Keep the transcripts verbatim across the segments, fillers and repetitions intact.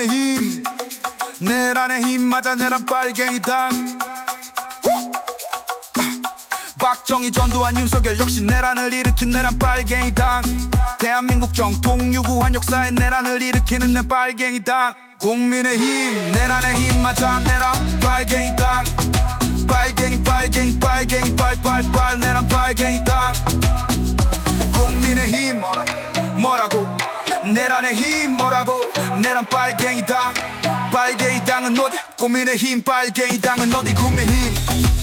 국민의힘 내란의 힘 맞아 내란 빨갱이 당. 박정희 전두환 윤석열 역시 내란을 일으킨 내란 빨갱이 당. 대한민국 정통 유구한 역사에 내란을 일으키는 내 빨갱이 당. 국민의힘 내란의 힘 맞아 내란 빨갱이 당. 빨갱이 빨갱이 빨갱이 빨빨빨 내란 빨갱이 당. 국민의힘 뭐라고 내란의 힘 뭐라고 내란 빨갱이 당. 빨갱이 당은 어디 국민의힘 빨갱이 당은 어디 국민의힘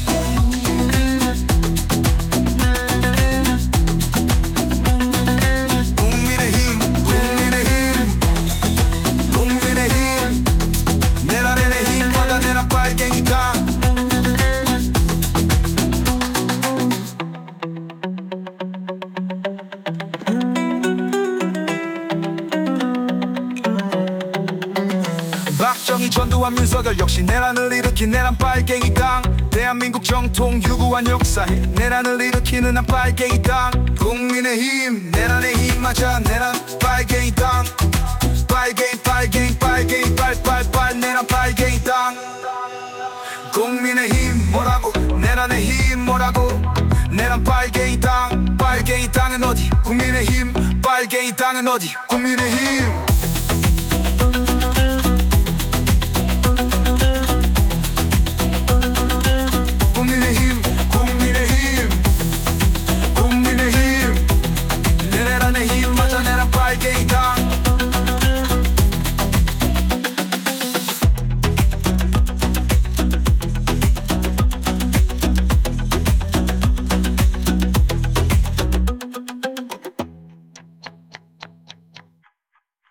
박정희 전두환 윤석열 역시 내란을 일으킨 내란 빨갱이 당. 대한민국 정통 유구한 역사에 내란을 일으키는 한 빨갱이 당. 국민의힘 내란의 힘 맞아 내란 빨갱이 당. 빨갱이 빨갱이 빨갱이 빨빨빨 내란 빨갱이 당. 국민의힘 뭐라고 내란의 힘 뭐라고 내란 빨갱이 당. 빨갱이 당은 어디 국민의힘 빨갱이 당은 어디 국민의힘